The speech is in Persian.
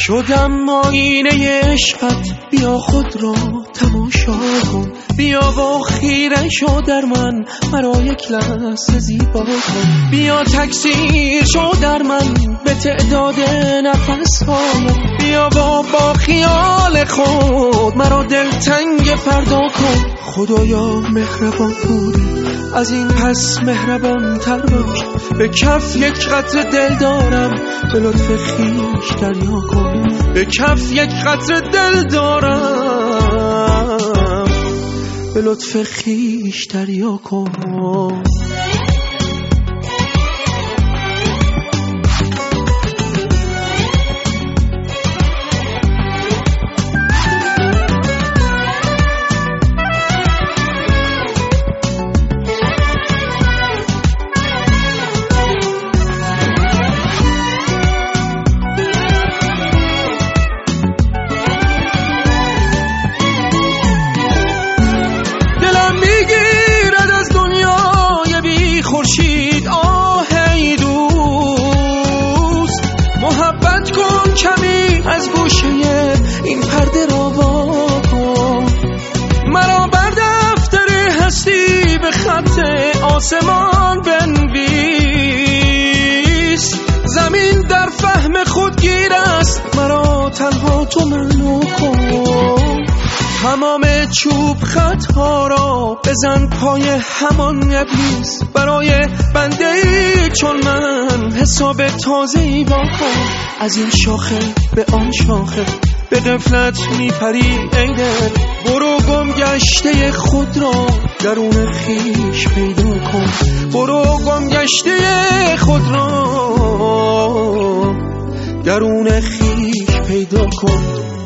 شدم آینه عشقت، بیا خود را تماشا کن، بیا با خیره شو در من، مرا یک لحظه زیبا کن، بیا تکثیر شو در من به تعداد نفس‌هایم، بیا با خیال خود مرا دلتنگ فردا کن. خدایا مهربان بودی، از این پس مهربان تر باش، به کف یک قطره دل دارم، به لطف خویش دریا کن، به کف یک قطره دل دارم، به لطف خویش دریا کن. از گوشه این پرده را وا کن، مرا بر دفتر هستی به خط آسمان بنویس. زمین در فهم خودگیر است، مرا تنها تو منو کن. تمام چوب خطها را بزن پای همان ابلیس، برای بنده‌ای چون من حساب تازه‌ای وا کن. از این شاخه به آن شاخه به غفلت میپری ای دل، برو گم گشته خود را درون خویش پیدا کن، برو گم گشته خود را درون خویش پیدا کن.